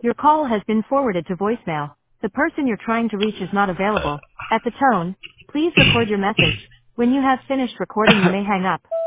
Your call has been forwarded to voicemail. The person you're trying to reach is not available. At the tone, please record your message. When you have finished recording, you may hang up.